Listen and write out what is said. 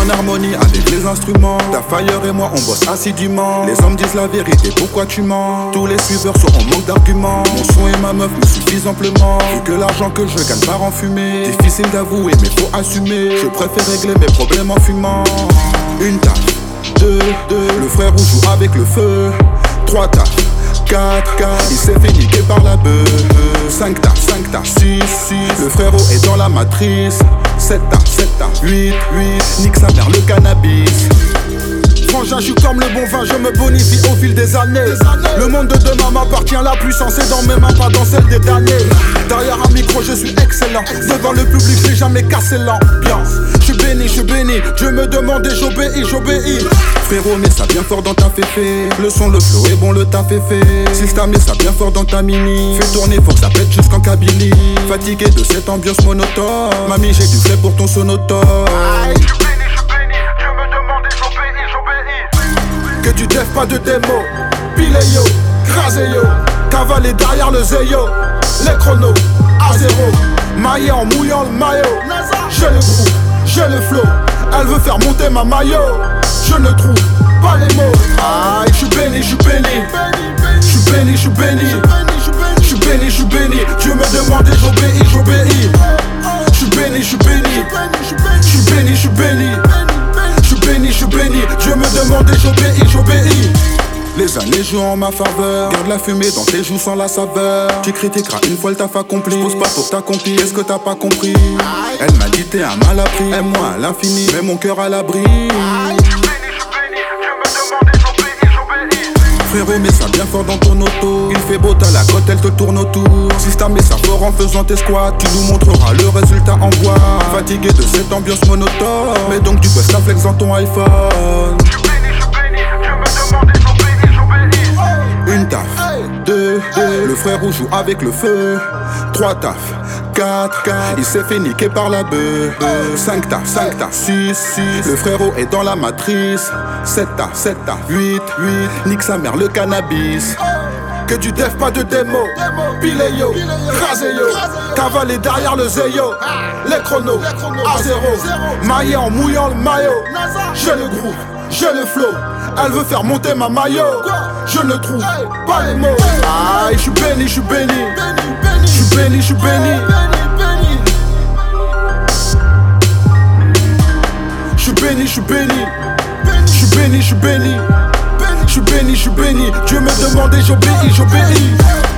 en harmonie avec les instruments. Ta Fire et moi on bosse assidûment. Les hommes disent la vérité, pourquoi tu mens? Tous les suiveurs sont en manque d'arguments. Mon son et ma meuf me suffisent amplement. Vu que l'argent que je gagne part en fumée. Difficile d'avouer mais faut assumer. Je préfère régler mes problèmes en fumant. Une taf, deux, le frère rouge joue avec le feu. 3 taf, 4, il s'est fait niquer par la beuh. 5 taf, 6, le frérot est dans la matrice. 7 taf, 8, nique sa mère le cannabis. Frangin, je suis comme le bon vin, je me bonifie au fil des années. Le monde de demain m'appartient, la puissance est dans mes mains, pas dans celle des damnés. Derrière un micro, je suis excellent. Devant le public, j'ai jamais cassé l'ambiance. Je suis béni, Dieu me demande et j'obéis. Frérot, mets ça bien fort dans ta féfé. Le son, le flow est bon, le taf est fait. Système, mets ça bien fort dans ta mini. Fais tourner, faut que ça pète jusqu'en Kabylie. Fatigué de cette ambiance monotone. Mamie, j'ai du flé pour ton sonotone. Que tu dev pas de démo, pile yo, crasé yo, cavaler derrière le zéyo. Les chronos, à zéro, maillé en mouillant le maillot. J'ai le groupe, j'ai le flow, elle veut faire monter ma maillot. Je ne trouve pas les mots. Aïe, je suis béni, Dieu me demande et j'obéis. Je suis béni, Dieu me demande et j'obéis. Les années jouent en ma faveur. Garde la fumée dans tes joues sans la saveur. Tu critiqueras une fois le taf accompli. J'pose pas pour t'accomplir, est-ce que t'as pas compris? Elle m'a dit t'es un mal appris. Aime-moi à l'infini, mets mon cœur à l'abri. Frérot, mets ça bien fort dans ton auto. Il fait beau, t'as la cote, elle te tourne autour. Système, mets ça fort en faisant tes squats. Tu nous montreras le résultat en bois. Fatigué de cette ambiance monotone. Mais donc tu postes ta flex dans ton iPhone. Une taf, 2, le frère rouge joue avec le feu. 3 taf, 4, il s'est fait niquer par la beuh. 5 taf, 6, le frérot est dans la matrice. 7 taf, 8, nique sa mère le cannabis. Que tu dev pas de démo, pile yo, crasé yo, cavaler derrière le zéyo. Les chronos, à zéro, maillé en mouillant le maillot. J'ai le groupe, j'ai le flow, elle veut faire monter ma maillot. Je ne trouve pas les mots. Aïe, je suis béni, Je suis béni, Dieu me demande et j'obéis.